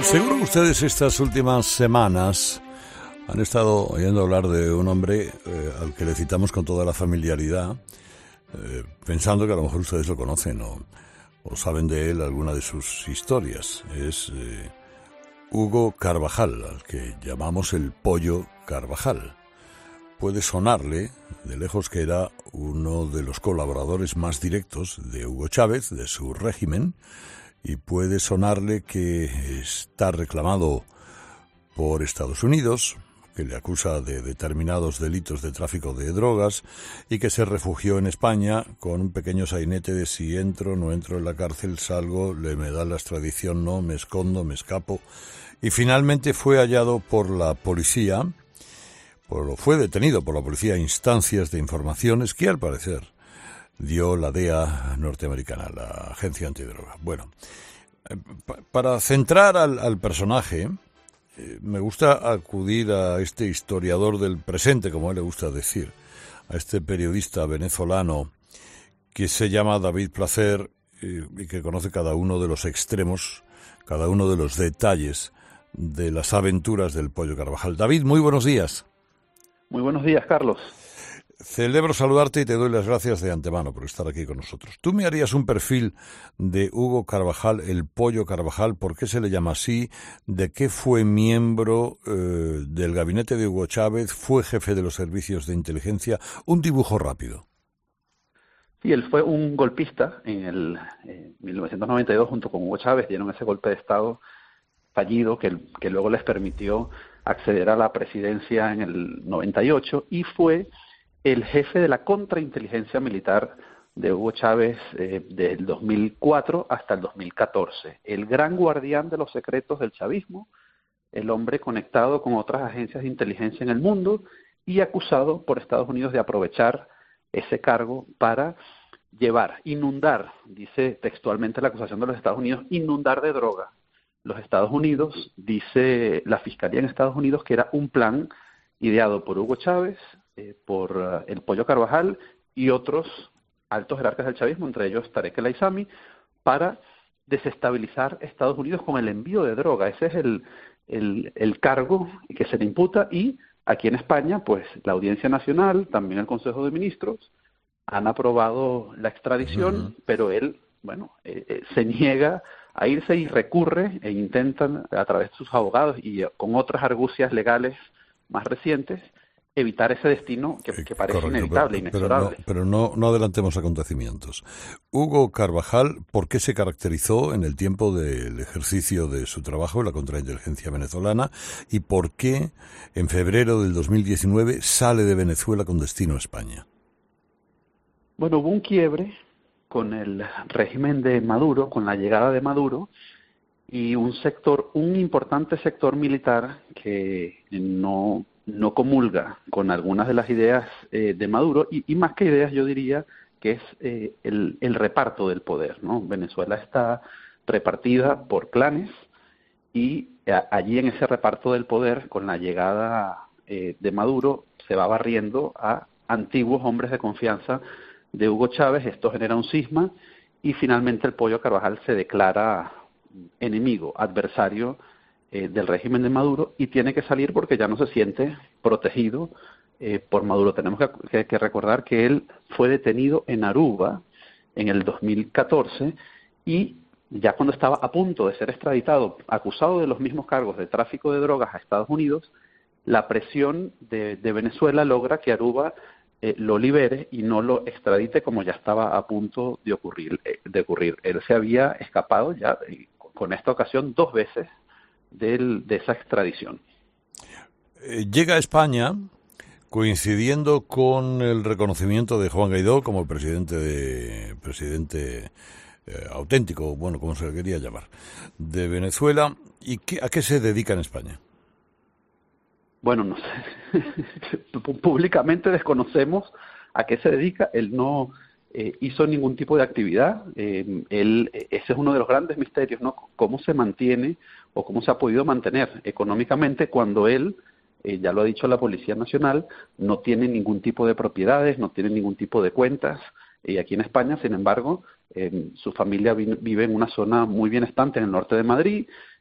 Seguro que ustedes estas últimas semanas han estado oyendo hablar de un hombre al que le citamos con toda la familiaridad, pensando que a lo mejor ustedes lo conocen o saben de él alguna de sus historias. Es Hugo Carvajal, al que llamamos el Pollo Carvajal. Puede sonarle de lejos que era uno de los colaboradores más directos de Hugo Chávez, de su régimen, y puede sonarle que está reclamado por Estados Unidos, que le acusa de determinados delitos de tráfico de drogas y que se refugió en España con un pequeño sainete de si entro, no entro en la cárcel, salgo, me da la extradición, no, me escondo, me escapo. Y finalmente fue hallado por la policía, fue detenido por la policía a instancias de informaciones que al parecer dio la DEA norteamericana, la Agencia Antidroga. Bueno, para centrar al personaje, me gusta acudir a este historiador del presente, como a él le gusta decir, a este periodista venezolano que se llama David Placer y que conoce cada uno de los extremos, cada uno de los detalles de las aventuras del Pollo Carvajal. David, muy buenos días. Muy buenos días, Carlos. Celebro saludarte y te doy las gracias de antemano por estar aquí con nosotros. ¿Tú me harías un perfil de Hugo Carvajal, el Pollo Carvajal? ¿Por qué se le llama así? ¿De qué fue miembro del gabinete de Hugo Chávez? ¿Fue jefe de los servicios de inteligencia? Un dibujo rápido. Sí, él fue un golpista en el 1992 junto con Hugo Chávez. Dieron ese golpe de Estado fallido que luego les permitió acceder a la presidencia en el 98 y fue el jefe de la contrainteligencia militar de Hugo Chávez del 2004 hasta el 2014. El gran guardián de los secretos del chavismo, el hombre conectado con otras agencias de inteligencia en el mundo y acusado por Estados Unidos de aprovechar ese cargo para inundar, dice textualmente la acusación de los Estados Unidos, inundar de droga los Estados Unidos. Dice la Fiscalía en Estados Unidos que era un plan ideado por Hugo Chávez, por el Pollo Carvajal y otros altos jerarcas del chavismo, entre ellos Tarek El Aissami, para desestabilizar Estados Unidos con el envío de droga. Ese es el cargo que se le imputa, y aquí en España, pues la Audiencia Nacional, también el Consejo de Ministros, han aprobado la extradición, pero él, se niega a irse y recurre e intentan, a través de sus abogados y con otras argucias legales más recientes, evitar ese destino que parece correcto, inevitable, inexorable. Pero no adelantemos acontecimientos. Hugo Carvajal, ¿por qué se caracterizó en el tiempo del ejercicio de su trabajo en la contrainteligencia venezolana? ¿Y por qué en febrero del 2019 sale de Venezuela con destino a España? Bueno, hubo un quiebre con el régimen de Maduro, con la llegada de Maduro, y un importante sector militar que no comulga con algunas de las ideas de Maduro, y más que ideas yo diría que es el reparto del poder, ¿no? Venezuela está repartida por clanes y allí en ese reparto del poder, con la llegada de Maduro, se va barriendo a antiguos hombres de confianza de Hugo Chávez. Esto genera un cisma y finalmente el Pollo Carvajal se declara enemigo, adversario del régimen de Maduro, y tiene que salir porque ya no se siente protegido por Maduro. Tenemos que recordar que él fue detenido en Aruba en el 2014 y ya cuando estaba a punto de ser extraditado, acusado de los mismos cargos de tráfico de drogas a Estados Unidos, la presión de Venezuela logra que Aruba lo libere y no lo extradite como ya estaba a punto de ocurrir. Él se había escapado ya con esta ocasión 2 veces de esa extradición. Llega a España coincidiendo con el reconocimiento de Juan Guaidó como presidente auténtico, bueno, como se le quería llamar, de Venezuela. ¿Y a qué se dedica en España? Bueno, no sé. Públicamente desconocemos a qué se dedica. Él no hizo ningún tipo de actividad. Ese es uno de los grandes misterios, ¿no? Cómo se mantiene o cómo se ha podido mantener económicamente cuando él, ya lo ha dicho la Policía Nacional, no tiene ningún tipo de propiedades, no tiene ningún tipo de cuentas. Y aquí en España, sin embargo, su familia vive en una zona muy bienestante en el norte de Madrid.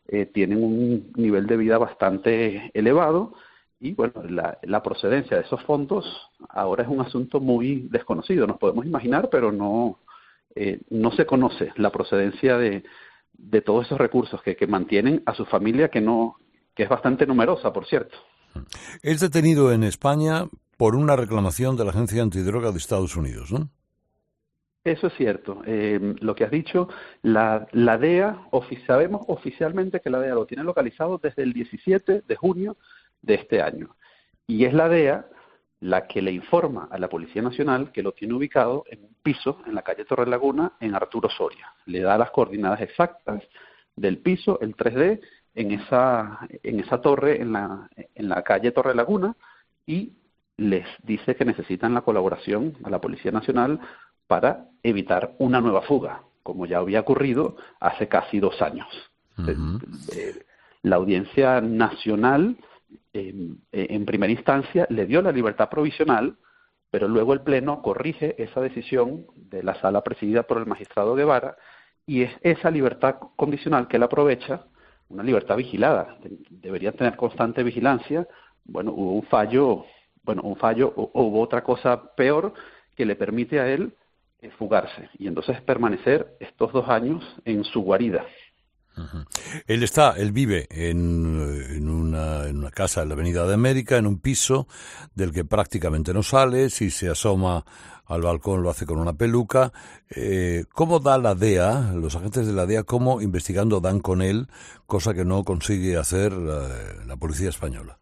tienen un nivel de vida bastante elevado y bueno, la procedencia de esos fondos ahora es un asunto muy desconocido. Nos podemos imaginar, pero no se conoce la procedencia de todos esos recursos que mantienen a su familia, que es bastante numerosa, por cierto. Es detenido en España por una reclamación de la Agencia Antidroga de Estados Unidos, ¿no? Eso es cierto. Lo que has dicho, la DEA, sabemos oficialmente que la DEA lo tiene localizado desde el 17 de junio de este año. Y es la DEA la que le informa a la Policía Nacional que lo tiene ubicado en un piso en la calle Torrelaguna, en Arturo Soria. Le da las coordenadas exactas del piso, el 3D, en esa torre en la calle Torrelaguna, y les dice que necesitan la colaboración a la Policía Nacional para evitar una nueva fuga, como ya había ocurrido hace casi 2 años. Uh-huh. La Audiencia Nacional, en primera instancia, le dio la libertad provisional, pero luego el Pleno corrige esa decisión de la sala presidida por el magistrado Guevara, y es esa libertad condicional que él aprovecha, una libertad vigilada, debería tener constante vigilancia. Bueno, hubo un fallo o hubo otra cosa peor que le permite a él fugarse y entonces permanecer estos 2 años en su guarida. Uh-huh. Él vive en una casa en la Avenida de América, en un piso del que prácticamente no sale. Si se asoma al balcón lo hace con una peluca. ¿Cómo da la DEA, los agentes de la DEA, cómo investigando dan con él, cosa que no consigue hacer la policía española?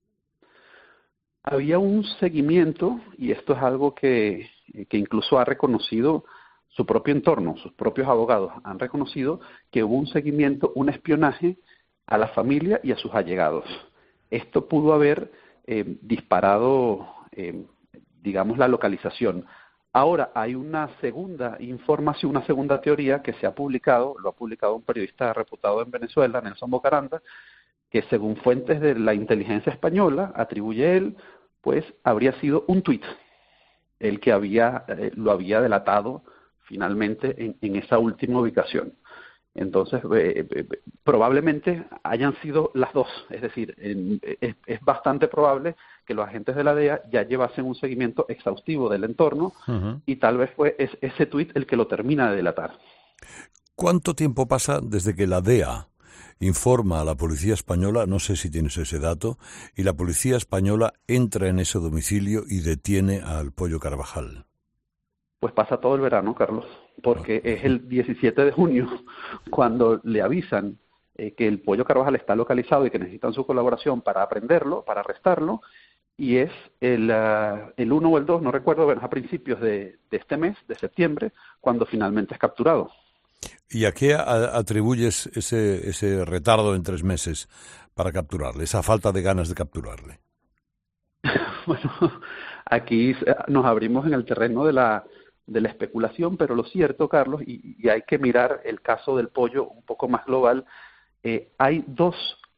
Había un seguimiento, y esto es algo que incluso ha reconocido su propio entorno, sus propios abogados han reconocido que hubo un seguimiento, un espionaje a la familia y a sus allegados. Esto pudo haber disparado, digamos, la localización. Ahora hay una segunda información, una segunda teoría que se ha publicado, lo ha publicado un periodista reputado en Venezuela, Nelson Bocaranda, que según fuentes de la inteligencia española, atribuye él, pues habría sido un tuit el que lo había delatado finalmente en esa última ubicación. Entonces, probablemente hayan sido las dos, es decir, es bastante probable que los agentes de la DEA ya llevasen un seguimiento exhaustivo del entorno, uh-huh, y tal vez fue ese tuit el que lo termina de delatar. ¿Cuánto tiempo pasa desde que la DEA informa a la policía española, no sé si tienes ese dato, y la policía española entra en ese domicilio y detiene al Pollo Carvajal? Pues pasa todo el verano, Carlos, porque es el 17 de junio cuando le avisan que el Pollo Carvajal está localizado y que necesitan su colaboración para aprenderlo, para arrestarlo, y es el 1 o el 2, no recuerdo, bueno, a principios de este mes, de septiembre, cuando finalmente es capturado. ¿Y a qué atribuyes ese retardo en 3 meses para capturarle, esa falta de ganas de capturarle? Bueno, aquí nos abrimos en el terreno de la especulación, pero lo cierto, Carlos, y hay que mirar el caso del Pollo un poco más global, hay 2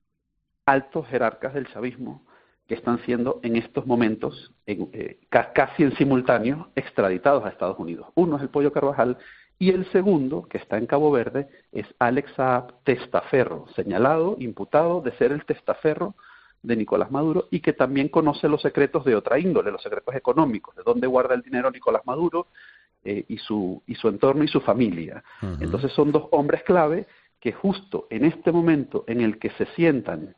altos jerarcas del chavismo que están siendo en estos momentos, casi en simultáneo, extraditados a Estados Unidos. Uno es el Pollo Carvajal, y el segundo, que está en Cabo Verde, es Alex Saab, testaferro, señalado, imputado de ser el testaferro de Nicolás Maduro, y que también conoce los secretos de otra índole, los secretos económicos, de dónde guarda el dinero Nicolás Maduro, y su entorno y su familia. Uh-huh. Entonces son 2 hombres clave que justo en este momento en el que se sientan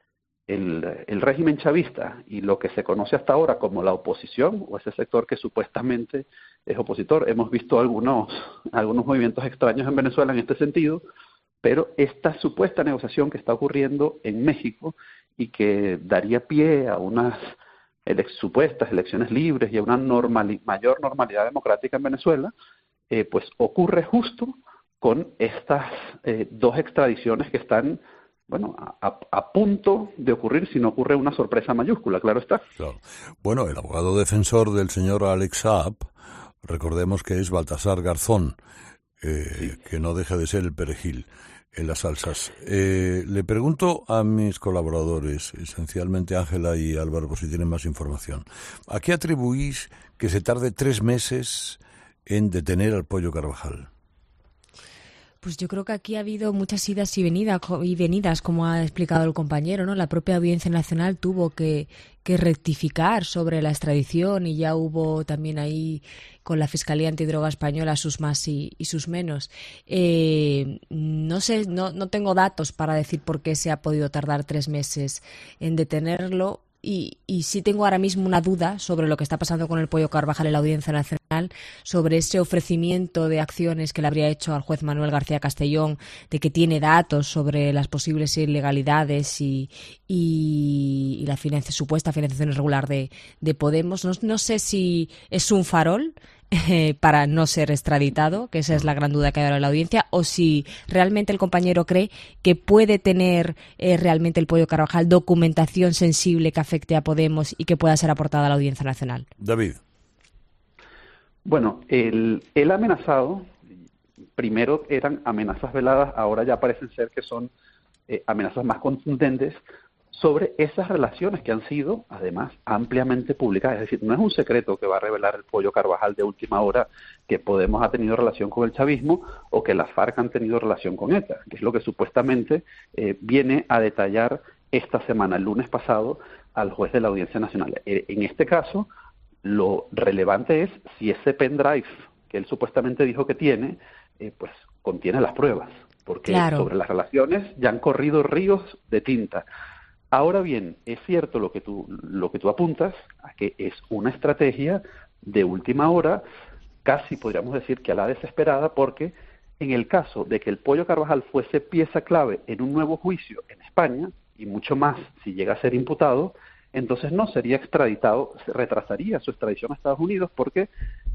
el régimen chavista y lo que se conoce hasta ahora como la oposición, o ese sector que supuestamente es opositor. Hemos visto algunos movimientos extraños en Venezuela en este sentido, pero esta supuesta negociación que está ocurriendo en México y que daría pie a unas supuestas elecciones libres y a una mayor normalidad democrática en Venezuela, pues ocurre justo con estas 2 extradiciones que están, bueno, a punto de ocurrir si no ocurre una sorpresa mayúscula, claro está. Claro. Bueno, el abogado defensor del señor Alex Saab, recordemos que es Baltasar Garzón, sí, que no deja de ser el perejil en las salsas. Le pregunto a mis colaboradores, esencialmente Ángela y Álvaro, por si tienen más información, ¿a qué atribuís que se tarde 3 meses en detener al Pollo Carvajal? Pues yo creo que aquí ha habido muchas idas y venidas, como ha explicado el compañero, ¿no? La propia Audiencia Nacional tuvo que rectificar sobre la extradición y ya hubo también ahí con la Fiscalía Antidroga Española sus más y sus menos. No sé, no tengo datos para decir por qué se ha podido tardar 3 meses en detenerlo. Y sí tengo ahora mismo una duda sobre lo que está pasando con el Pollo Carvajal en la Audiencia Nacional, sobre ese ofrecimiento de acciones que le habría hecho al juez Manuel García Castellón, de que tiene datos sobre las posibles ilegalidades y la supuesta financiación irregular de Podemos. No sé si es un farol para no ser extraditado, que esa es la gran duda que hay ahora en la audiencia, o si realmente el compañero cree que puede tener realmente el Pollo Carvajal documentación sensible que afecte a Podemos y que pueda ser aportada a la Audiencia Nacional. David. Bueno, él ha amenazado, primero eran amenazas veladas, ahora ya parecen ser que son amenazas más contundentes sobre esas relaciones que han sido, además, ampliamente publicadas. Es decir, no es un secreto que va a revelar el Pollo Carvajal de última hora que Podemos ha tenido relación con el chavismo o que las FARC han tenido relación con ETA, que es lo que supuestamente viene a detallar esta semana, el lunes pasado, al juez de la Audiencia Nacional. En este caso, lo relevante es si ese pendrive que él supuestamente dijo que tiene, pues contiene las pruebas, porque sobre las relaciones ya han corrido ríos de tinta. Ahora bien, es cierto lo que tú apuntas, a que es una estrategia de última hora, casi podríamos decir que a la desesperada, porque en el caso de que el Pollo Carvajal fuese pieza clave en un nuevo juicio en España, y mucho más si llega a ser imputado, entonces no sería extraditado, se retrasaría su extradición a Estados Unidos, porque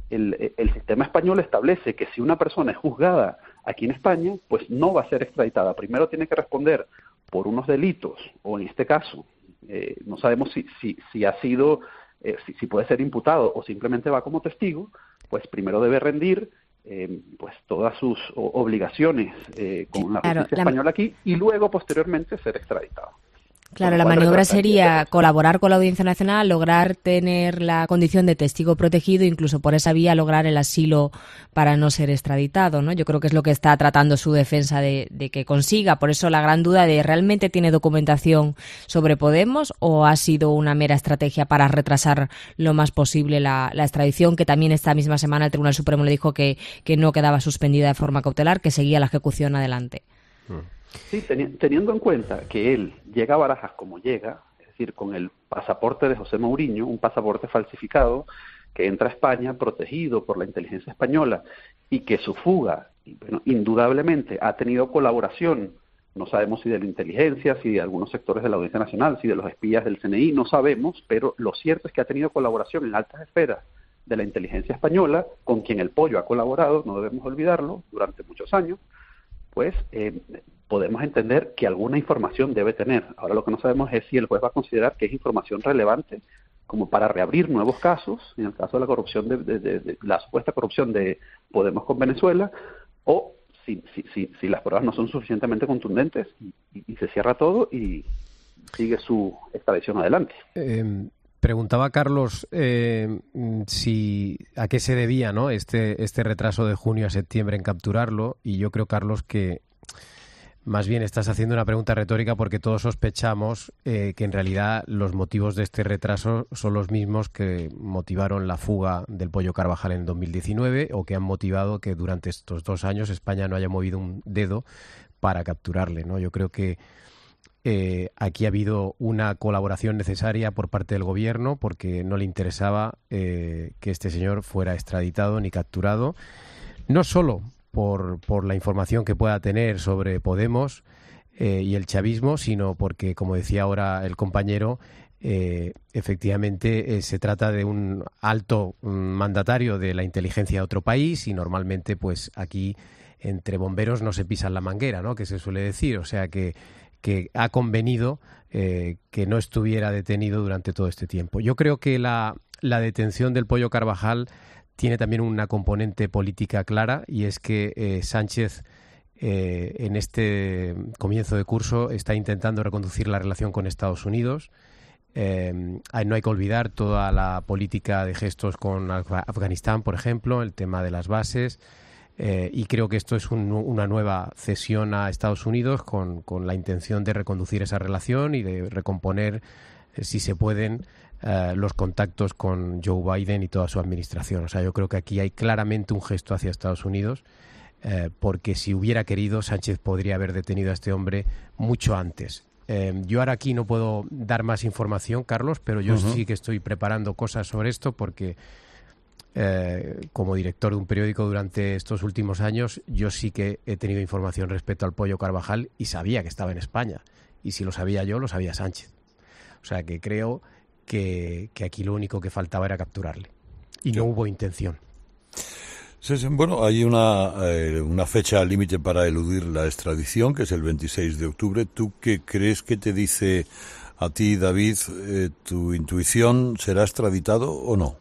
el sistema español establece que si una persona es juzgada aquí en España, pues no va a ser extraditada. Primero tiene que responder por unos delitos, o en este caso, no sabemos si ha sido, si puede ser imputado o simplemente va como testigo, pues primero debe rendir pues todas sus obligaciones con la justicia española aquí y luego posteriormente ser extraditado. Claro, la maniobra sería colaborar con la Audiencia Nacional, lograr tener la condición de testigo protegido, incluso por esa vía lograr el asilo para no ser extraditado, ¿no? Yo creo que es lo que está tratando su defensa de que consiga. Por eso la gran duda de ¿realmente tiene documentación sobre Podemos o ha sido una mera estrategia para retrasar lo más posible la extradición, que también esta misma semana el Tribunal Supremo le dijo que no quedaba suspendida de forma cautelar, que seguía la ejecución adelante. Sí, teniendo en cuenta que él llega a Barajas como llega, es decir, con el pasaporte de José Mourinho, un pasaporte falsificado que entra a España protegido por la inteligencia española y que su fuga, bueno, indudablemente ha tenido colaboración, no sabemos si de la inteligencia, si de algunos sectores de la Audiencia Nacional, si de los espías del CNI, no sabemos, pero lo cierto es que ha tenido colaboración en altas esferas de la inteligencia española, con quien el Pollo ha colaborado, no debemos olvidarlo, durante muchos años, pues podemos entender que alguna información debe tener. Ahora lo que no sabemos es si el juez va a considerar que es información relevante como para reabrir nuevos casos, en el caso de la corrupción, de la supuesta corrupción de Podemos con Venezuela, o si las pruebas no son suficientemente contundentes y se cierra todo y sigue su extradición adelante. Preguntaba Carlos a qué se debía, ¿no? este retraso de junio a septiembre en capturarlo, y yo creo, Carlos, que más bien estás haciendo una pregunta retórica porque todos sospechamos que en realidad los motivos de este retraso son los mismos que motivaron la fuga del Pollo Carvajal en 2019 o que han motivado que durante estos 2 años España no haya movido un dedo para capturarle, ¿no? Yo creo que aquí ha habido una colaboración necesaria por parte del gobierno porque no le interesaba que este señor fuera extraditado ni capturado, no solo por la información que pueda tener sobre Podemos y el chavismo, sino porque, como decía ahora el compañero, efectivamente se trata de un alto mandatario de la inteligencia de otro país y normalmente pues aquí entre bomberos no se pisan la manguera, ¿no? Que se suele decir, o sea que ha convenido que no estuviera detenido durante todo este tiempo. Yo creo que la detención del Pollo Carvajal tiene también una componente política clara, y es que Sánchez en este comienzo de curso está intentando reconducir la relación con Estados Unidos. No hay que olvidar toda la política de gestos con Afganistán, por ejemplo, el tema de las bases. Y creo que esto es una nueva cesión a Estados Unidos con la intención de reconducir esa relación y de recomponer, si se pueden, los contactos con Joe Biden y toda su administración. O sea, yo creo que aquí hay claramente un gesto hacia Estados Unidos, porque si hubiera querido, Sánchez podría haber detenido a este hombre mucho antes. Yo ahora aquí no puedo dar más información, Carlos, pero yo sí que estoy preparando cosas sobre esto porque como director de un periódico durante estos últimos años, yo sí que he tenido información respecto al Pollo Carvajal y sabía que estaba en España. Y si lo sabía yo, lo sabía Sánchez. O sea que creo que aquí lo único que faltaba era capturarle. Y no hubo intención. Sí, bueno, hay una fecha límite para eludir la extradición, que es el 26 de octubre. ¿Tú qué crees que te dice a ti, David, tu intuición? ¿Será extraditado o no?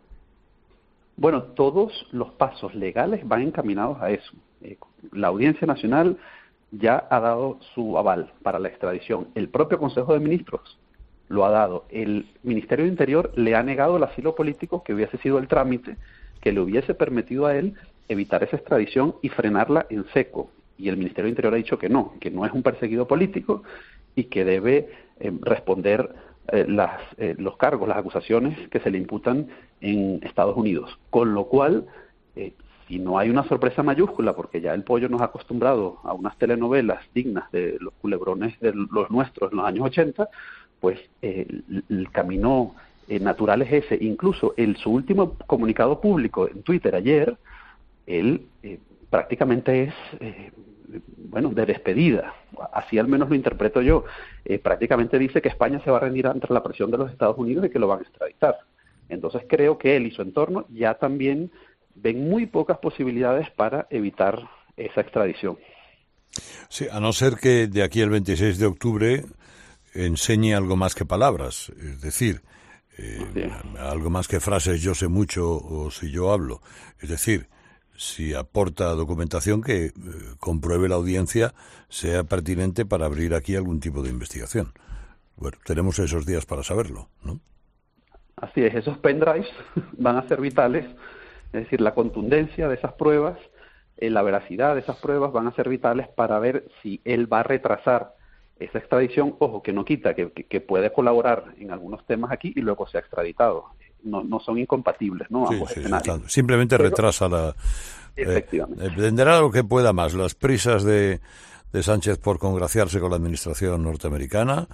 Bueno, todos los pasos legales van encaminados a eso. La Audiencia Nacional ya ha dado su aval para la extradición. El propio Consejo de Ministros lo ha dado. El Ministerio de Interior le ha negado el asilo político, que hubiese sido el trámite que le hubiese permitido a él evitar esa extradición y frenarla en seco. Y el Ministerio de Interior ha dicho que no es un perseguido político y que debe responder los cargos, las acusaciones que se le imputan en Estados Unidos. Con lo cual, si no hay una sorpresa mayúscula, porque ya el Pollo nos ha acostumbrado a unas telenovelas dignas de los culebrones de los nuestros en los años 80, pues el camino natural es ese. Incluso su último comunicado público en Twitter ayer, él prácticamente es de despedida, así al menos lo interpreto yo. Prácticamente dice que España se va a rendir ante la presión de los Estados Unidos y que lo van a extraditar. Entonces creo que él y su entorno ya también ven muy pocas posibilidades para evitar esa extradición. Sí, a no ser que de aquí al 26 de octubre enseñe algo más que palabras, es decir, algo más que frases yo sé mucho o si yo hablo. Es decir, si aporta documentación que compruebe la audiencia sea pertinente para abrir aquí algún tipo de investigación. Bueno, tenemos esos días para saberlo, ¿no? Así es, esos pendrives van a ser vitales, es decir, la contundencia de esas pruebas, la veracidad de esas pruebas van a ser vitales para ver si él va a retrasar esa extradición. Ojo, que no quita que puede colaborar en algunos temas aquí y luego sea extraditado. No son incompatibles, ¿no? Sí, ambos sí, escenarios. Simplemente retrasa la... Efectivamente. Dependerá lo que pueda más, las prisas de Sánchez por congraciarse con la administración norteamericana,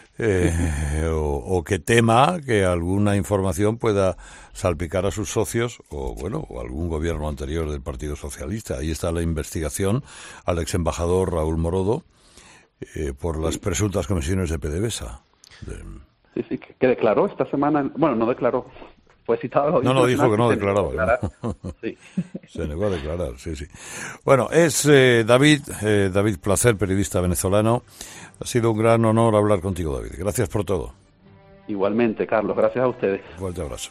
o que tema que alguna información pueda salpicar a sus socios o algún gobierno anterior del Partido Socialista. Ahí está la investigación al ex embajador Raúl Morodo por las presuntas comisiones de PDVSA. Sí, que declaró esta semana, no declaró, fue citado a la Audiencia Nacional. Dijo que no declaraba. Sí. Se negó a declarar, sí. Bueno, es David Placer, periodista venezolano. Ha sido un gran honor hablar contigo, David. Gracias por todo. Igualmente, Carlos, gracias a ustedes. Fuerte abrazo.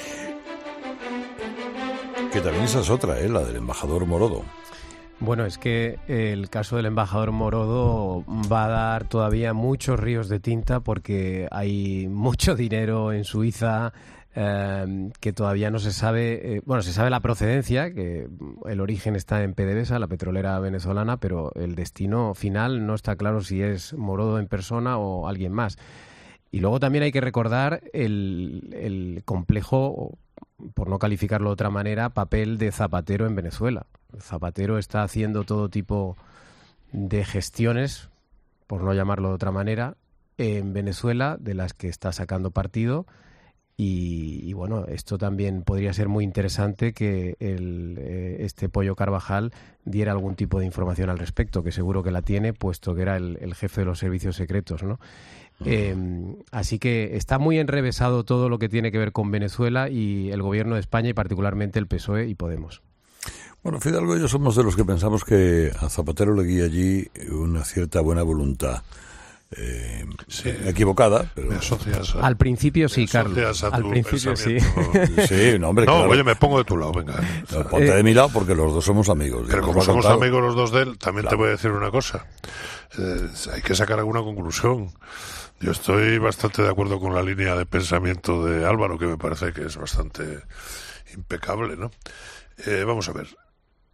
Que también esa es otra, la del embajador Morodo. Bueno, es que el caso del embajador Morodo va a dar todavía muchos ríos de tinta porque hay mucho dinero en Suiza que todavía no se sabe. Se sabe la procedencia, que el origen está en PDVSA, la petrolera venezolana, pero el destino final no está claro si es Morodo en persona o alguien más. Y luego también hay que recordar el complejo, por no calificarlo de otra manera, papel de Zapatero en Venezuela. Zapatero está haciendo todo tipo de gestiones, por no llamarlo de otra manera, en Venezuela, de las que está sacando partido. Y bueno, esto también podría ser muy interesante que este Pollo Carvajal diera algún tipo de información al respecto, que seguro que la tiene, puesto que era el jefe de los servicios secretos, ¿no? Así que está muy enrevesado todo lo que tiene que ver con Venezuela y el gobierno de España, y particularmente el PSOE y Podemos. Bueno, Fidalgo y yo somos de los que pensamos que a Zapatero le guía allí una cierta buena voluntad. Equivocada, pero... Al principio sí, Carlos. Al principio sí. Sí, hombre, no, claro. Oye, me pongo de tu lado, venga. No, ponte de mi lado porque los dos somos amigos. Pero como somos amigos los dos de él, también claro. Te voy a decir una cosa. Hay que sacar alguna conclusión. Yo estoy bastante de acuerdo con la línea de pensamiento de Álvaro, que me parece que es bastante impecable, ¿no? Vamos a ver.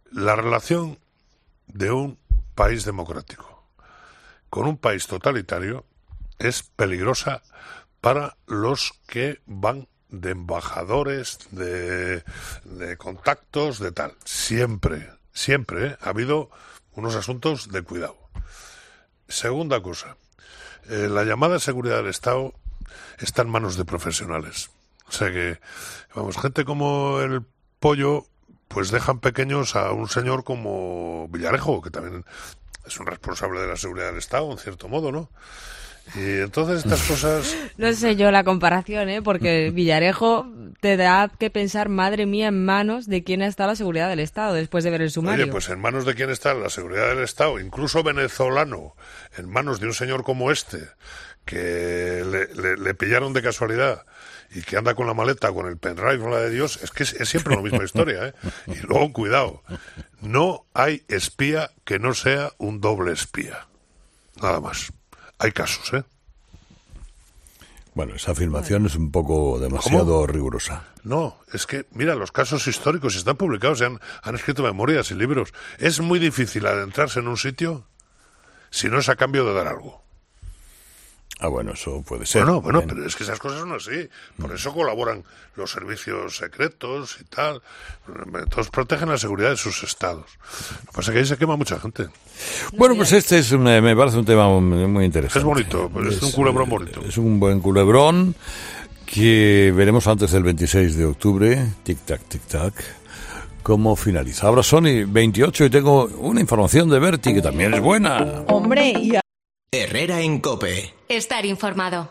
La relación de un país democrático con un país totalitario es peligrosa para los que van de embajadores, de contactos, de tal. Siempre ha habido unos asuntos de cuidado. Segunda cosa, la llamada seguridad del Estado está en manos de profesionales. O sea que, vamos, gente como el Pollo, pues dejan pequeños a un señor como Villarejo, que también es un responsable de la seguridad del Estado, en cierto modo, ¿no? Y entonces estas cosas... No sé yo la comparación, porque Villarejo te da que pensar, madre mía, en manos de quién está la seguridad del Estado después de ver el sumario. Oye, pues en manos de quién está la seguridad del Estado, incluso venezolano, en manos de un señor como este, que le pillaron de casualidad y que anda con la maleta, con el pendrive, con la de Dios, es que es siempre la misma historia, ¿eh? Y luego, cuidado, no hay espía que no sea un doble espía. Nada más. Hay casos, ¿eh? Bueno, esa afirmación es un poco demasiado rigurosa. No, es que, mira, los casos históricos están publicados, han escrito memorias y libros. Es muy difícil adentrarse en un sitio si no es a cambio de dar algo. Ah, bueno, eso puede ser. Bueno, pero es que esas cosas son así. Por eso colaboran los servicios secretos y tal. Entonces protegen la seguridad de sus estados. Lo que pasa es que ahí se quema mucha gente. Bueno, pues este me parece un tema muy interesante. Es bonito, es un culebrón bonito. Es un buen culebrón que veremos antes del 26 de octubre. Tic-tac, tic-tac. ¿Cómo finaliza? Ahora son 28 y tengo una información de Berti que también es buena. Hombre, y... Herrera en COPE. Estar informado.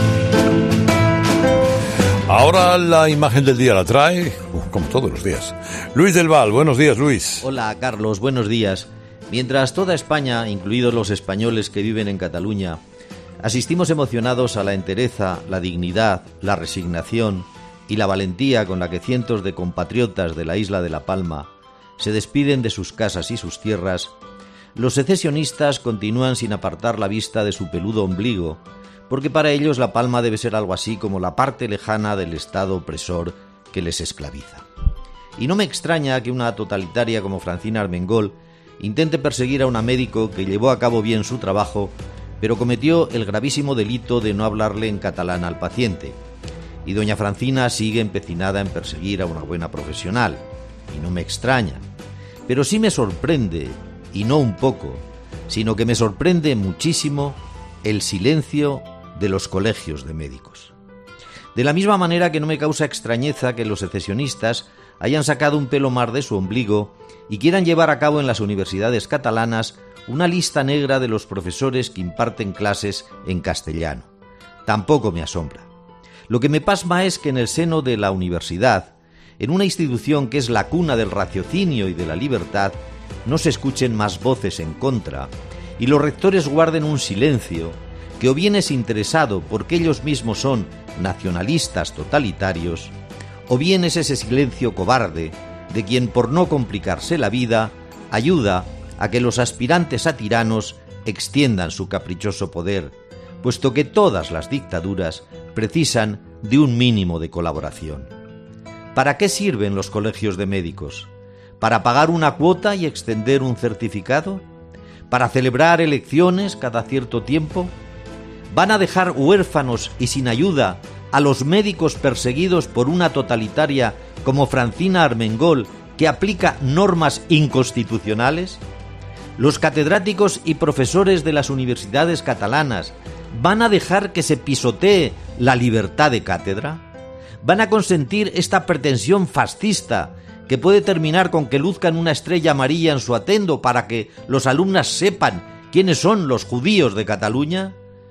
Ahora la imagen del día la trae, como todos los días, Luis del Val. Buenos días, Luis. Hola, Carlos. Buenos días. Mientras toda España, incluidos los españoles que viven en Cataluña, asistimos emocionados a la entereza, la dignidad, la resignación y la valentía con la que cientos de compatriotas de la isla de La Palma se despiden de sus casas y sus tierras, los secesionistas continúan sin apartar la vista de su peludo ombligo, porque para ellos La Palma debe ser algo así como la parte lejana del Estado opresor que les esclaviza. Y no me extraña que una totalitaria como Francina Armengol intente perseguir a una médico que llevó a cabo bien su trabajo, pero cometió el gravísimo delito de no hablarle en catalán al paciente. Y doña Francina sigue empecinada en perseguir a una buena profesional, y no me extraña. Pero sí me sorprende, y no un poco, sino que me sorprende muchísimo el silencio de los colegios de médicos. De la misma manera que no me causa extrañeza que los secesionistas hayan sacado un pelo más de su ombligo y quieran llevar a cabo en las universidades catalanas una lista negra de los profesores que imparten clases en castellano. Tampoco me asombra. Lo que me pasma es que en el seno de la universidad, en una institución que es la cuna del raciocinio y de la libertad, no se escuchen más voces en contra y los rectores guarden un silencio que o bien es interesado porque ellos mismos son nacionalistas totalitarios, o bien es ese silencio cobarde de quien, por no complicarse la vida, ayuda a que los aspirantes a tiranos extiendan su caprichoso poder, puesto que todas las dictaduras precisan de un mínimo de colaboración. ¿Para qué sirven los colegios de médicos? ¿Para pagar una cuota y extender un certificado? ¿Para celebrar elecciones cada cierto tiempo? ¿Van a dejar huérfanos y sin ayuda a los médicos perseguidos por una totalitaria como Francina Armengol, que aplica normas inconstitucionales? ¿Los catedráticos y profesores de las universidades catalanas van a dejar que se pisotee la libertad de cátedra? ¿Van a consentir esta pretensión fascista que puede terminar con que luzcan una estrella amarilla en su atendo para que los alumnos sepan quiénes son los judíos de Cataluña?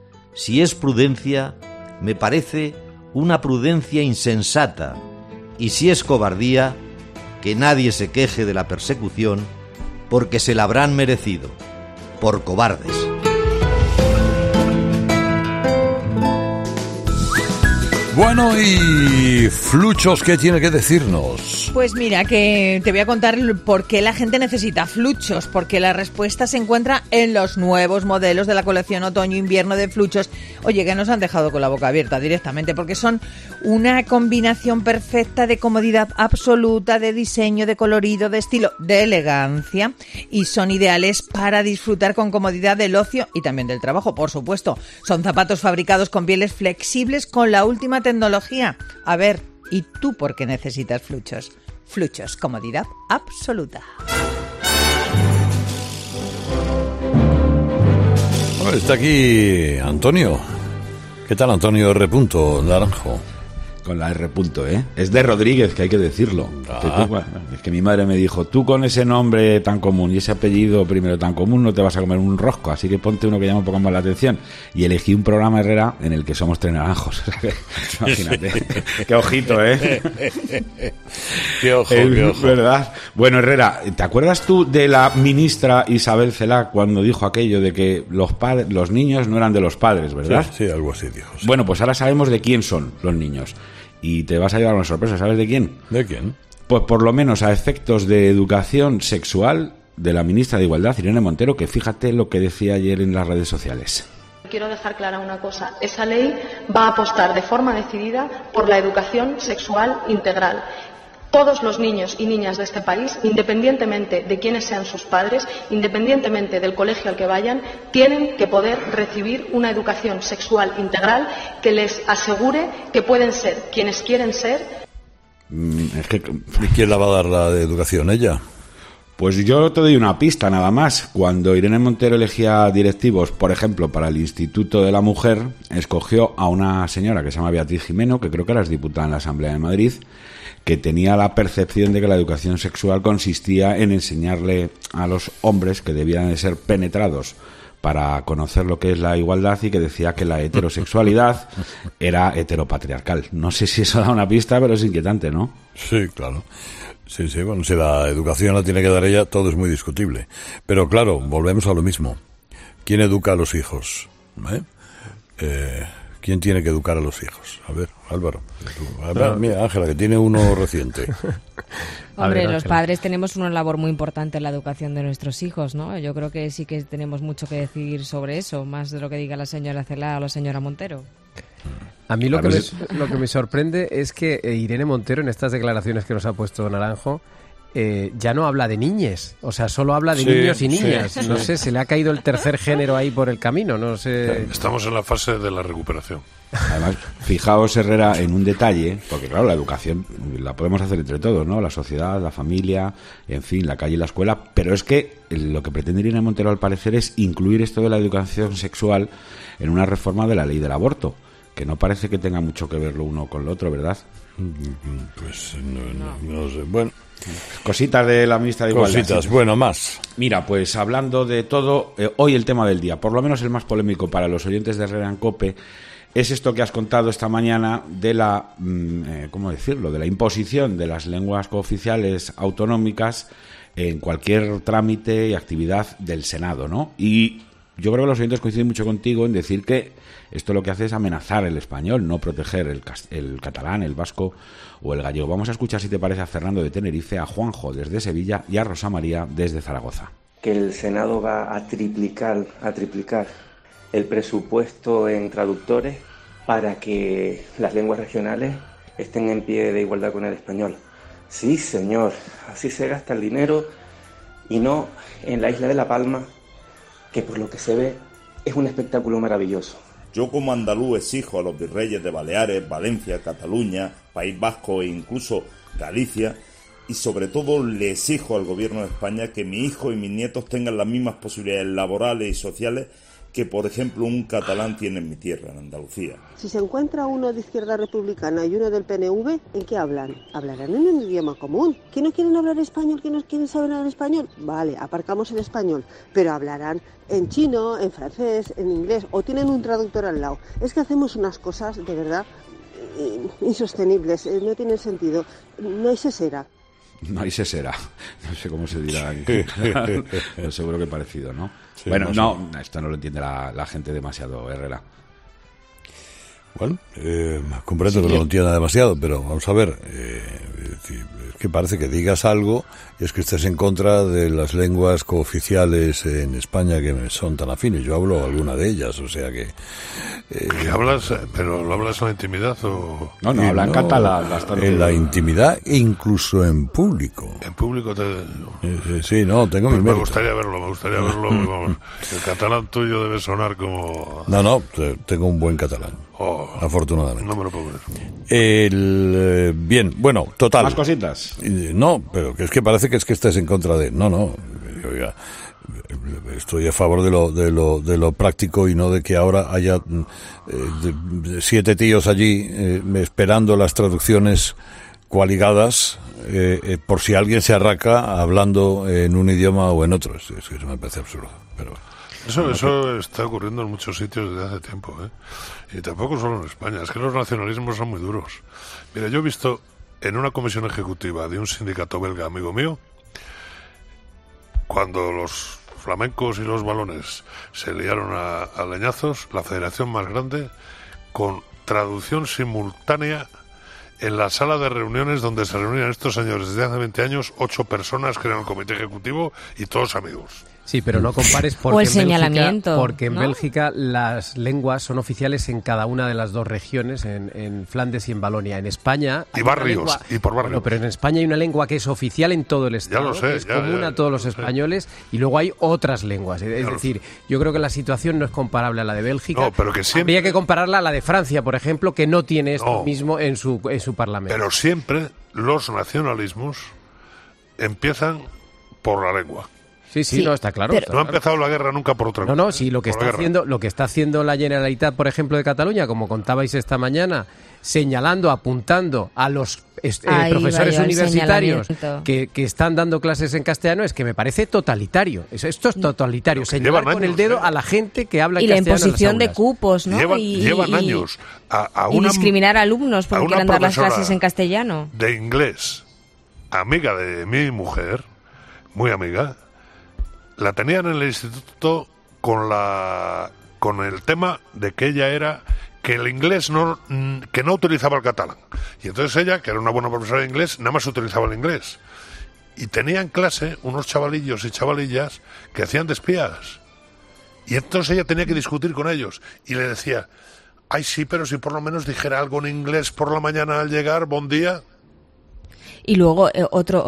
Si es prudencia, me parece una prudencia insensata, y si es cobardía, que nadie se queje de la persecución, porque se la habrán merecido, por cobardes. Bueno, y Fluchos, ¿qué tiene que decirnos? Pues mira, que te voy a contar por qué la gente necesita Fluchos, porque la respuesta se encuentra en los nuevos modelos de la colección otoño-invierno de Fluchos. Oye, que nos han dejado con la boca abierta directamente, porque son una combinación perfecta de comodidad absoluta, de diseño, de colorido, de estilo, de elegancia, y son ideales para disfrutar con comodidad del ocio y también del trabajo, por supuesto. Son zapatos fabricados con pieles flexibles con la última tecnología. A ver, ¿y tú por qué necesitas Fluchos? Fluchos, comodidad absoluta. Bueno, está aquí Antonio. ¿Qué tal, Antonio R. Naranjo? Con la R. Es de Rodríguez, que hay que decirlo. Es que mi madre me dijo, tú con ese nombre tan común y ese apellido primero tan común no te vas a comer un rosco, así que ponte uno que llama un poco más la atención. Y elegí un programa, Herrera, en el que somos 3 naranjos. Imagínate. Qué ojito, ¿eh? Qué ojo, qué ojo. ¿Verdad? Bueno, Herrera, ¿te acuerdas tú de la ministra Isabel Celaá cuando dijo aquello de que los niños no eran de los padres, verdad? Sí, algo así dijo. Sí. Bueno, pues ahora sabemos de quién son los niños. Y te vas a llevar una sorpresa, ¿sabes de quién? ¿De quién? Pues por lo menos a efectos de educación sexual de la ministra de Igualdad, Irene Montero, que fíjate lo que decía ayer en las redes sociales. Quiero dejar clara una cosa, esa ley va a apostar de forma decidida por la educación sexual integral. Todos los niños y niñas de este país, independientemente de quiénes sean sus padres, independientemente del colegio al que vayan, tienen que poder recibir una educación sexual integral que les asegure que pueden ser quienes quieren ser. ¿Y quién la va a dar la de educación? ¿Ella? Pues yo te doy una pista nada más. Cuando Irene Montero elegía directivos, por ejemplo, para el Instituto de la Mujer, escogió a una señora que se llama Beatriz Jimeno, que creo que era diputada en la Asamblea de Madrid, que tenía la percepción de que la educación sexual consistía en enseñarle a los hombres que debían de ser penetrados para conocer lo que es la igualdad, y que decía que la heterosexualidad era heteropatriarcal. No sé si eso da una pista, pero es inquietante, ¿no? Sí, claro. Sí, bueno, si la educación la tiene que dar ella, todo es muy discutible. Pero claro, volvemos a lo mismo. ¿Quién educa a los hijos? ¿Quién tiene que educar a los hijos? A ver, Álvaro. Mira, Ángela, que tiene uno reciente. Hombre, los padres tenemos una labor muy importante en la educación de nuestros hijos, ¿no? Yo creo que sí que tenemos mucho que decir sobre eso, más de lo que diga la señora Celaá o la señora Montero. A mí lo que me sorprende es que Irene Montero, en estas declaraciones que nos ha puesto Naranjo, ya no habla de niñes, o sea, solo habla de niños y niñas. Sí. No sé, se le ha caído el tercer género ahí por el camino, no sé. Estamos en la fase de la recuperación. Además, fijaos, Herrera, en un detalle, porque claro, la educación la podemos hacer entre todos, ¿no? La sociedad, la familia, en fin, la calle y la escuela, pero es que lo que pretende Irene Montero, al parecer, es incluir esto de la educación sexual en una reforma de la ley del aborto, que no parece que tenga mucho que ver lo uno con lo otro, ¿verdad? Pues no sé. Bueno, cositas de la ministra de Igualdad. Cositas, bueno, más. Mira, pues hablando de todo, hoy el tema del día, por lo menos el más polémico para los oyentes de Herrera en COPE, es esto que has contado esta mañana de la, ¿cómo decirlo?, de la imposición de las lenguas cooficiales autonómicas en cualquier trámite y actividad del Senado, ¿no? Y yo creo que los oyentes coinciden mucho contigo en decir que esto lo que hace es amenazar el español, no proteger el catalán, el vasco o el gallego. Vamos a escuchar, si te parece, a Fernando de Tenerife, a Juanjo desde Sevilla y a Rosa María desde Zaragoza. Que el Senado va a triplicar el presupuesto en traductores para que las lenguas regionales estén en pie de igualdad con el español. Sí, señor, así se gasta el dinero, y no en la isla de La Palma, que por lo que se ve es un espectáculo maravilloso. Yo como andaluz exijo a los virreyes de Baleares, Valencia, Cataluña, País Vasco e incluso Galicia, y sobre todo le exijo al gobierno de España que mi hijo y mis nietos tengan las mismas posibilidades laborales y sociales que, por ejemplo, un catalán tiene en mi tierra, en Andalucía. Si se encuentra uno de Izquierda Republicana y uno del PNV, ¿en qué hablan? Hablarán en un idioma común. ¿Que no quieren hablar español? ¿Que no quieren saber hablar español? Vale, aparcamos el español, pero hablarán en chino, en francés, en inglés, o tienen un traductor al lado. Es que hacemos unas cosas, de verdad, insostenibles, no tienen sentido. No hay sesera. No hay sesera. No sé cómo se dirá. Seguro que parecido, ¿no? Sí, bueno, no, esto no lo entiende la gente demasiado, Herrera. Bueno, comprendo que no lo entienda demasiado, pero vamos a ver, es que parece que digas algo y es que estés en contra de las lenguas cooficiales en España que me son tan afines. Yo hablo alguna de ellas, o sea que... ¿Qué hablas? ¿Pero lo hablas en la intimidad o...? No, habla en catalán bastante. En la intimidad e incluso en público. ¿En público sí, no, tengo mi mérito. Me gustaría verlo. Vamos. El catalán tuyo debe sonar como... No, tengo un buen catalán. Afortunadamente. No me lo puedo ver. Bien, bueno, total. ¿Más cositas? No, pero que es que parece que estés en contra de... No, oiga, estoy a favor de lo práctico y no de que ahora haya 7 tíos allí esperando las traducciones coaligadas por si alguien se arraca hablando en un idioma o en otro. Es que eso me parece absurdo, pero... Eso está ocurriendo en muchos sitios desde hace tiempo, y tampoco solo en España. Es que los nacionalismos son muy duros. Mira, yo he visto en una comisión ejecutiva de un sindicato belga, amigo mío, cuando los flamencos y los balones se liaron a leñazos, la federación más grande, con traducción simultánea en la sala de reuniones donde se reunían estos señores desde hace 20 años, 8 personas que eran el comité ejecutivo y todos amigos. Sí, pero no compares porque, o el señalamiento, porque en Bélgica las lenguas son oficiales en cada una de las 2 regiones, en Flandes y en Valonia. En España... Y barrios, y por barrios. Bueno, pero en España hay una lengua que es oficial en todo el Estado, ya lo sé, que es común a todos los españoles, y luego hay otras lenguas. Es decir, yo creo que la situación no es comparable a la de Bélgica. No, pero que siempre... Habría que compararla a la de Francia, por ejemplo, que no tiene esto mismo en su parlamento. Pero siempre los nacionalismos empiezan por la lengua. Sí, no, está claro. No ha empezado la guerra nunca por otra cosa. No, sí, lo que está haciendo la Generalitat, por ejemplo, de Cataluña, como contabais esta mañana, señalando, apuntando a los profesores universitarios que están dando clases en castellano, es que me parece totalitario. Esto es totalitario. Señalar con el dedo a la gente que habla en castellano. Y la imposición de cupos, ¿no? Llevan años y discriminar a alumnos porque quieran dar las clases en castellano. De inglés, amiga de mi mujer, muy amiga, la tenían en el instituto con el tema de que ella era que el inglés que no utilizaba el catalán. Y entonces ella, que era una buena profesora de inglés, nada más utilizaba el inglés. Y tenía en clase unos chavalillos y chavalillas que hacían de espías. Y entonces ella tenía que discutir con ellos. Y le decía, ay sí, pero si por lo menos dijera algo en inglés por la mañana al llegar, buen día. Y luego otro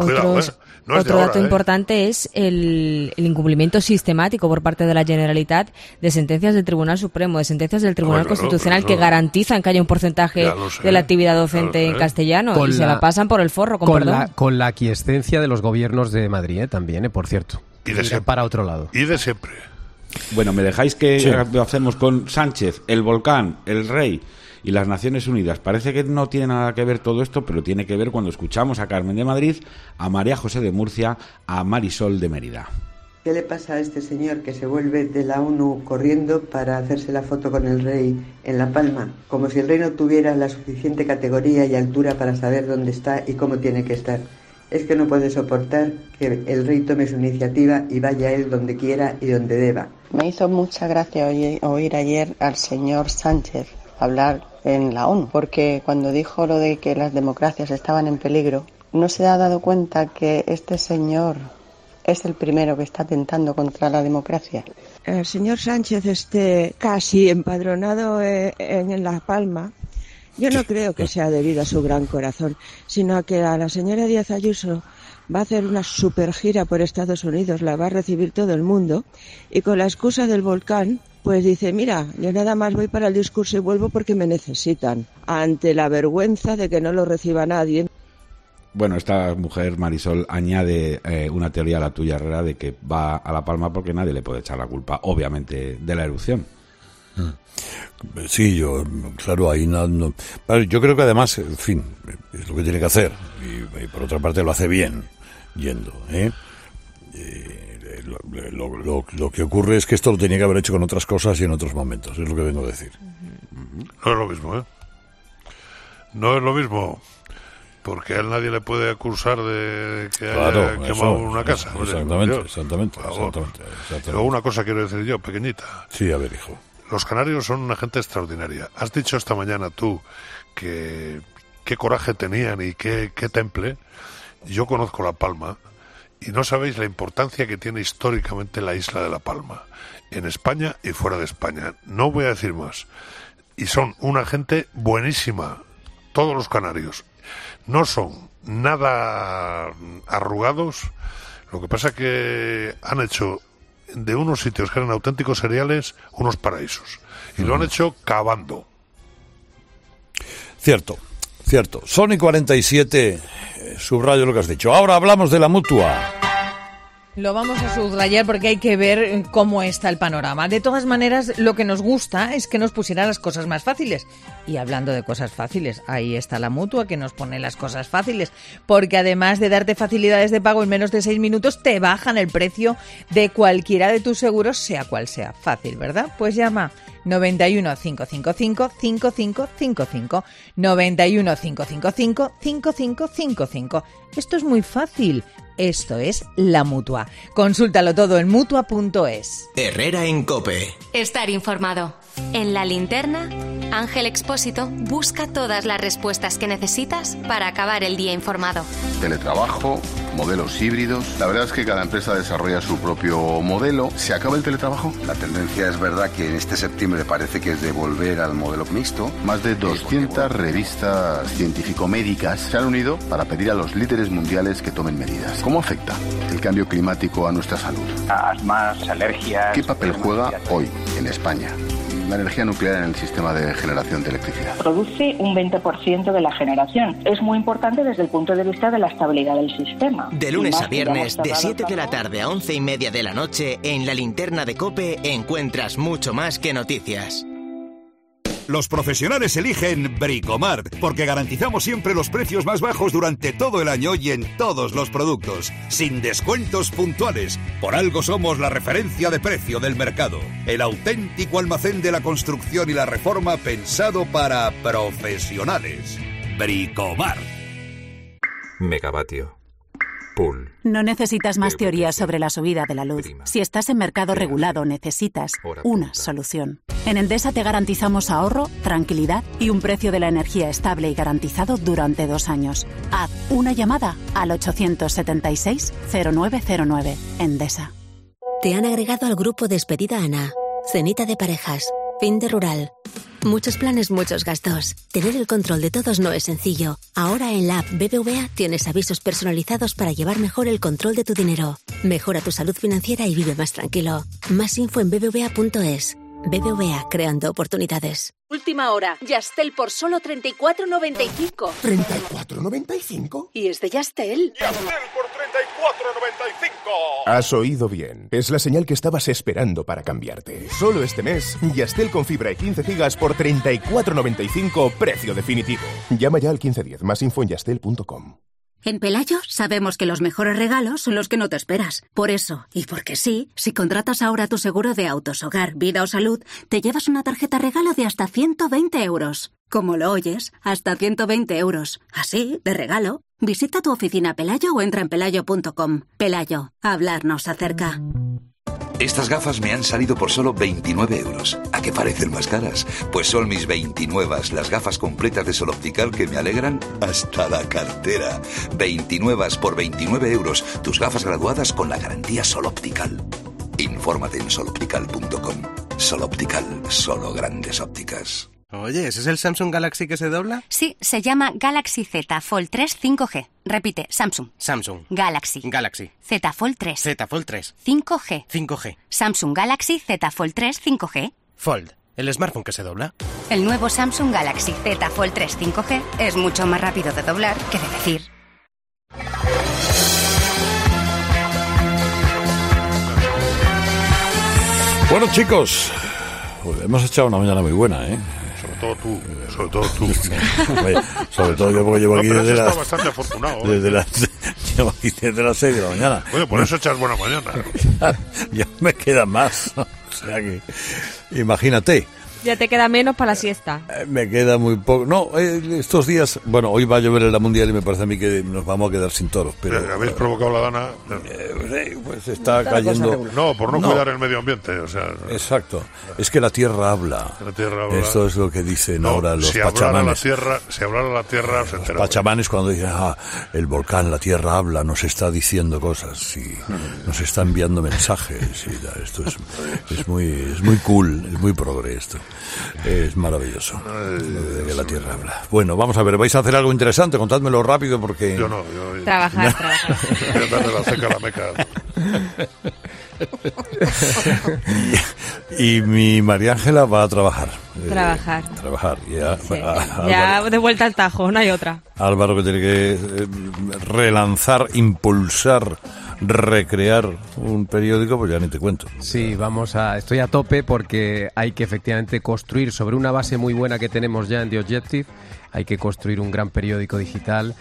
dato importante es el incumplimiento sistemático por parte de la Generalitat de sentencias del Tribunal Supremo, de sentencias del Tribunal Constitucional que garantizan que haya un porcentaje de la actividad docente en castellano y se la pasan por el forro, con la aquiescencia de los gobiernos de Madrid también, por cierto. Y de siempre. Para otro lado. Y de siempre. Bueno, ¿me dejáis que lo hacemos con Sánchez, el volcán, el rey y las Naciones Unidas? Parece que no tiene nada que ver todo esto, pero tiene que ver cuando escuchamos a Carmen de Madrid, a María José de Murcia, a Marisol de Mérida. ¿Qué le pasa a este señor que se vuelve de la ONU corriendo para hacerse la foto con el rey en La Palma? Como si el rey no tuviera la suficiente categoría y altura para saber dónde está y cómo tiene que estar. Es que no puede soportar que el rey tome su iniciativa y vaya él donde quiera y donde deba. Me hizo mucha gracia oír ayer al señor Sánchez hablar en la ONU, porque cuando dijo lo de que las democracias estaban en peligro, no se ha dado cuenta que este señor es el primero que está atentando contra la democracia. El señor Sánchez esté casi empadronado en La Palma. Yo no creo que sea debido a su gran corazón, sino a que a la señora Díaz Ayuso va a hacer una super gira por Estados Unidos, la va a recibir todo el mundo, y con la excusa del volcán, pues dice, mira, yo nada más voy para el discurso y vuelvo porque me necesitan, ante la vergüenza de que no lo reciba nadie. Bueno, esta mujer, Marisol, añade una teoría a la tuya, Herrera, de que va a La Palma porque nadie le puede echar la culpa, obviamente, de la erupción. Sí, claro, ahí no. Yo creo que además, en fin, es lo que tiene que hacer y por otra parte lo hace bien, yendo, Lo que ocurre es que esto lo tenía que haber hecho con otras cosas y en otros momentos, es lo que vengo a decir. No es lo mismo, No es lo mismo, porque a él nadie le puede acusar de que haya quemado una casa. Exactamente. Luego una cosa quiero decir yo, pequeñita. Sí, a ver, hijo. Los canarios son una gente extraordinaria. Has dicho esta mañana tú que qué coraje tenían y qué temple. Yo conozco La Palma y no sabéis la importancia que tiene históricamente la isla de La Palma, en España y fuera de España. No voy a decir más. Y son una gente buenísima, todos los canarios. No son nada arrugados. Lo que pasa es que han hecho de unos sitios que eran auténticos cereales unos paraísos. Y lo han hecho cavando. Cierto. Sony 47, subrayo lo que has dicho. Ahora hablamos de la Mutua. Lo vamos a subrayar porque hay que ver cómo está el panorama. De todas maneras, lo que nos gusta es que nos pusieran las cosas más fáciles. Y hablando de cosas fáciles, ahí está la Mutua que nos pone las cosas fáciles. Porque además de darte facilidades de pago en menos de 6 minutos, te bajan el precio de cualquiera de tus seguros, sea cual sea. Fácil, ¿verdad? Pues llama 91 555 5555. 91 555 5555. Esto es muy fácil. Esto es la Mutua. Consúltalo todo en Mutua.es. Herrera en COPE. Estar informado. En La Linterna, Ángel Expósito busca todas las respuestas que necesitas para acabar el día informado. Teletrabajo, modelos híbridos. La verdad es que cada empresa desarrolla su propio modelo. ¿Se acaba el teletrabajo? La tendencia es verdad que en este septiembre parece que es de volver al modelo mixto. Más de 200 revistas científico-médicas se han unido para pedir a los líderes mundiales que tomen medidas. ¿Cómo afecta el cambio climático a nuestra salud? Asmas, alergias... ¿Qué papel juega hoy en España la energía nuclear en el sistema de generación de electricidad? Produce un 20% de la generación. Es muy importante desde el punto de vista de la estabilidad del sistema. De lunes a viernes, de 7 de la tarde a 11:30 de la noche, en La Linterna de COPE encuentras mucho más que noticias. Los profesionales eligen Bricomart, porque garantizamos siempre los precios más bajos durante todo el año y en todos los productos, sin descuentos puntuales. Por algo somos la referencia de precio del mercado. El auténtico almacén de la construcción y la reforma pensado para profesionales. Bricomart. Megavatio. Pool. No necesitas más teorías sobre la subida de la luz. Si estás en mercado regulado, necesitas una solución. En Endesa te garantizamos ahorro, tranquilidad y un precio de la energía estable y garantizado durante 2 años. Haz una llamada al 876-0909. Endesa. Te han agregado al grupo Despedida Ana, cenita de parejas, fin de rural. Muchos planes, muchos gastos. Tener el control de todos no es sencillo. Ahora en la app BBVA tienes avisos personalizados para llevar mejor el control de tu dinero. Mejora tu salud financiera y vive más tranquilo. Más info en bbva.es. BBVA, creando oportunidades. Última hora. Yastel por solo 34,95. ¿34,95? Y es de Yastel. ¡Yastel por 34,95! Has oído bien. Es la señal que estabas esperando para cambiarte. Solo este mes, Yastel con fibra y 15 gigas por 34,95, precio definitivo. Llama ya al 1510. Más info en yastel.com. En Pelayo sabemos que los mejores regalos son los que no te esperas. Por eso, y porque sí, si contratas ahora tu seguro de autos, hogar, vida o salud, te llevas una tarjeta regalo de hasta 120 euros. Como lo oyes, hasta 120 euros. Así, de regalo. Visita tu oficina Pelayo o entra en pelayo.com. Pelayo, hablarnos acerca. Estas gafas me han salido por solo 29 euros. ¿A qué parecen más caras? Pues son mis 29, las gafas completas de Sol Optical que me alegran hasta la cartera. 29 por 29 euros. Tus gafas graduadas con la garantía Sol Optical. Infórmate en soloptical.com. Sol Optical, solo grandes ópticas. Oye, ¿ese es el Samsung Galaxy que se dobla? Sí, se llama Galaxy Z Fold 3 5G. Repite, Samsung. Galaxy. Z Fold 3. 5G. 5G. Samsung Galaxy Z Fold 3 5G. Fold, el smartphone que se dobla. El nuevo Samsung Galaxy Z Fold 3 5G es mucho más rápido de doblar que de decir. Bueno, chicos, hemos echado una mañana muy buena, ¿eh? Sobre todo tú. Sobre todo yo, porque llevo aquí desde las... bastante afortunado. Llevo aquí desde las 6 de la mañana. Oye, por eso echas buena mañana. Ya me queda más. O sea que, imagínate. Ya te queda menos para la siesta. Me queda muy poco. No, estos días, bueno, hoy va a llover en la Mundial y me parece a mí que nos vamos a quedar sin toros. Pero habéis provocado la gana. Pues está cayendo. No, por no cuidar el medio ambiente. O sea, exacto. Es que la tierra habla. La tierra habla. Esto es lo que dicen ahora los pachamanes. Si hablara la tierra, se enteraba. Los pachamanes cuando dicen, el volcán, la tierra habla, nos está diciendo cosas y nos está enviando mensajes. Y esto es muy cool, es muy progre esto. Es maravilloso de que la tierra habla. Bueno, vamos a ver, ¿vais a hacer algo interesante? Contádmelo rápido porque... Yo no. Trabajar. Voy a darle la ceca a la meca. y mi María Ángela va a trabajar. Trabajar. Ya de vuelta al tajo, no hay otra. Álvaro, que tiene que relanzar, impulsar, recrear un periódico, pues ya ni te cuento. Sí, estoy a tope porque hay que efectivamente construir sobre una base muy buena que tenemos ya en The Objective, hay que construir un gran periódico digital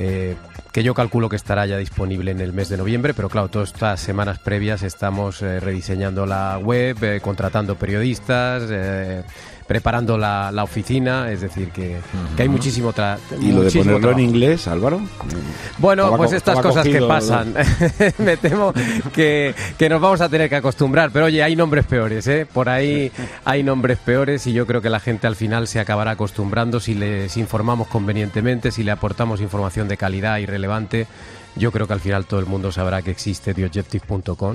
que yo calculo que estará ya disponible en el mes de noviembre, pero claro, todas estas semanas previas estamos rediseñando la web, contratando periodistas, preparando la oficina, es decir, que hay muchísimo trabajo. ¿Y lo de ponerlo en inglés, Álvaro? Bueno, pues estas cosas que pasan. Me temo que nos vamos a tener que acostumbrar, pero oye, hay nombres peores, ¿eh? Por ahí hay nombres peores y yo creo que la gente al final se acabará acostumbrando si les informamos convenientemente, si le aportamos información de calidad y relevante. Yo creo que al final todo el mundo sabrá que existe theobjective.com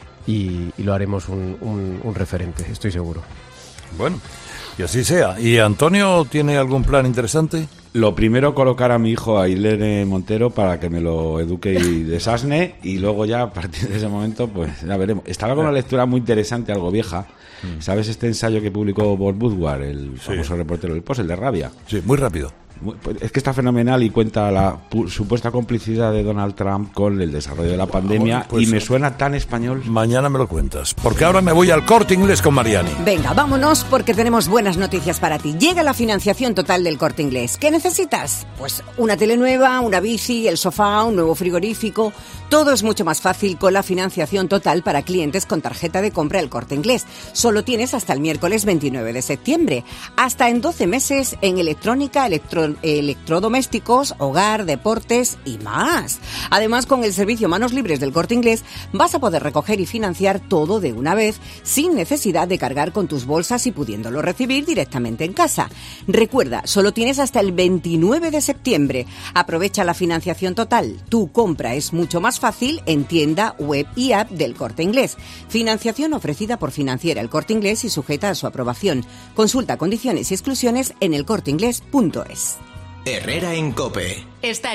y lo haremos un referente, estoy seguro. Bueno, y así sea. ¿Y Antonio tiene algún plan interesante? Lo primero, colocar a mi hijo, a Irene Montero, para que me lo eduque y desasne, y luego ya, a partir de ese momento, pues ya veremos. Estaba con una lectura muy interesante, algo vieja. ¿Sabes este ensayo que publicó Bob Woodward, el famoso reportero del Post, el de Rabia? Sí, muy rápido. Es que está fenomenal y cuenta la supuesta complicidad de Donald Trump con el desarrollo de la pandemia, y me suena tan español. Mañana me lo cuentas, porque ahora me voy al Corte Inglés con Mariani. Venga, vámonos porque tenemos buenas noticias para ti. Llega la financiación total del Corte Inglés. ¿Qué necesitas? Pues una tele nueva, una bici, el sofá, un nuevo frigorífico. Todo es mucho más fácil con la financiación total para clientes con tarjeta de compra del Corte Inglés. Solo tienes hasta el miércoles 29 de septiembre. Hasta en 12 meses en electrónica, electrodomésticos, hogar, deportes y más. Además, con el servicio Manos Libres del Corte Inglés vas a poder recoger y financiar todo de una vez sin necesidad de cargar con tus bolsas y pudiéndolo recibir directamente en casa. Recuerda, solo tienes hasta el 29 de septiembre. Aprovecha la financiación total. Tu compra es mucho más fácil en tienda, web y app del Corte Inglés. Financiación ofrecida por Financiera El Corte Inglés y sujeta a su aprobación. Consulta condiciones y exclusiones en elcorteinglés.es. Herrera en COPE.